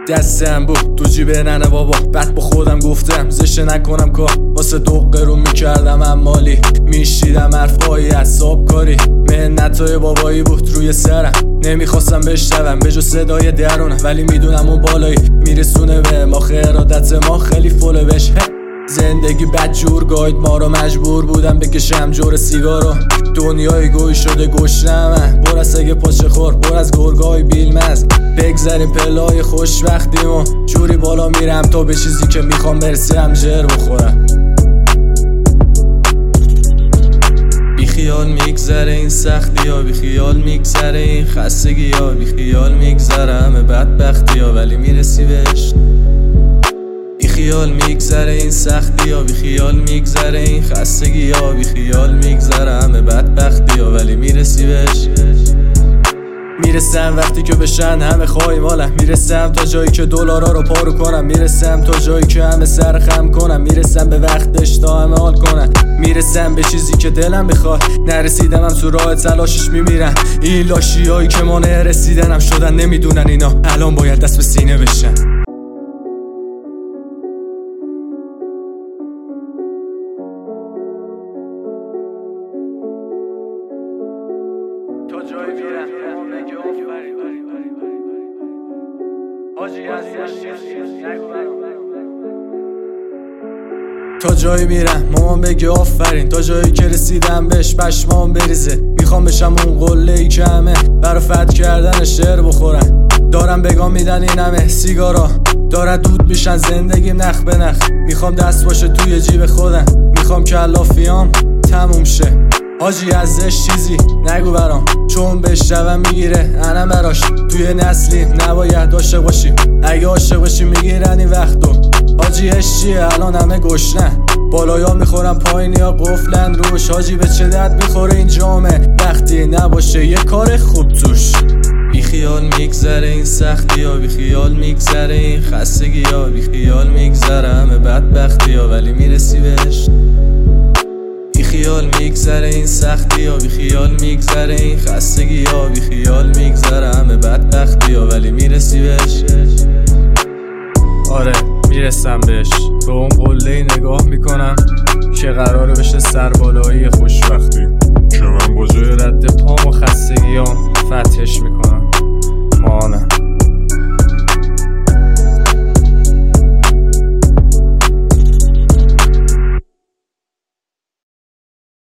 دستم بود تو جیب ننه بابا، بعد با خودم گفتم زشته نکنم کار، واسه 2 قرون میکردم امالی، میشیدم حرفایی عصاب کاری، منتای بابایی بود روی سرم، نمیخواستم بشنوم به جز صدای درونه، ولی میدونم اون بالایی میرسونه به ما، ارادت ما خیلی فوله بش. زندگی بدجور گاید ما رو، مجبور بودم بکشم جور سیگارو، دنیای گوی شده گشنمه، پر از سگ پاچه خور، پر از گرگای بیلمز، بگذاریم پلای خوشبختیمو، جوری بالا میرم تا به چیزی که میخوام برسم جر بخورم. بیخیال میگذره این سختی ها، بیخیال میگذره این خستگی ها، بیخیال میگذره همه بدبختی ها ولی میرسی بهش. بیخیال میگذره این سختی ها، بیخیال میگذره این خستگی ها، بیخیال میگذره همه بدبختی ها ولی میرسی بهش. میرسم وقتی که بشن همه خواهی مالم، میرسم تا جایی که دلارا رو پارو کنم، میرسم تا جایی که همه سر خم کنم، میرسم به وقتش تا همه حال کنم، میرسم به چیزی که دلم میخواد، نرسیدم هم تو راه تلاشش میمیرم. این لاشی هایی که مانع رسیدنم شدن نمیدونن اینا الان باید دست به سینه بشن. تا جایی میرم بگی آفرین حاجی تا جایی میرم مامان بگی آفرین، تا جایی که رسیدم بهش پشمام بریزه، میخوام بشم اون قله‌ای که همه برا فتح کردن شعر بخورن، دارم بگام میدن این همه سیگارا، دارن دود میشن زندگیم نخ به نخ، میخوام دست باشه توی جیب خودم، میخوام کلافیام تموم شه. حاجی ازش چیزی نگو برام، چون بشنوم میگیره انم براش، توی نسلی نباید عاشق باشیم، اگه عاشق باشیم میگیرن این وقتو. حاجی چیه الان همه گشنه، بالایا میخورن پایینیا قفلن روش، حاجی به چه درد میخوره این جامعه وقتی نباشه یه کار خوب توش. بیخیال میگذره این سختی ها، بیخیال میگذره این خستگی ها، بیخیال میگذره همه بدبختی ها ولی میرسی بهش. بیخیال میگذره این سختی ها، بیخیال میگذره این خستگی ها، بیخیال میگذره همه بدبختی ها ولی میرسی بهش. آره میرسم بهش، به اون قله نگاه میکنم که قراره بشه سربالایی خوشبختی، که من با جای رد پام و خستگیام فتحش میکنم.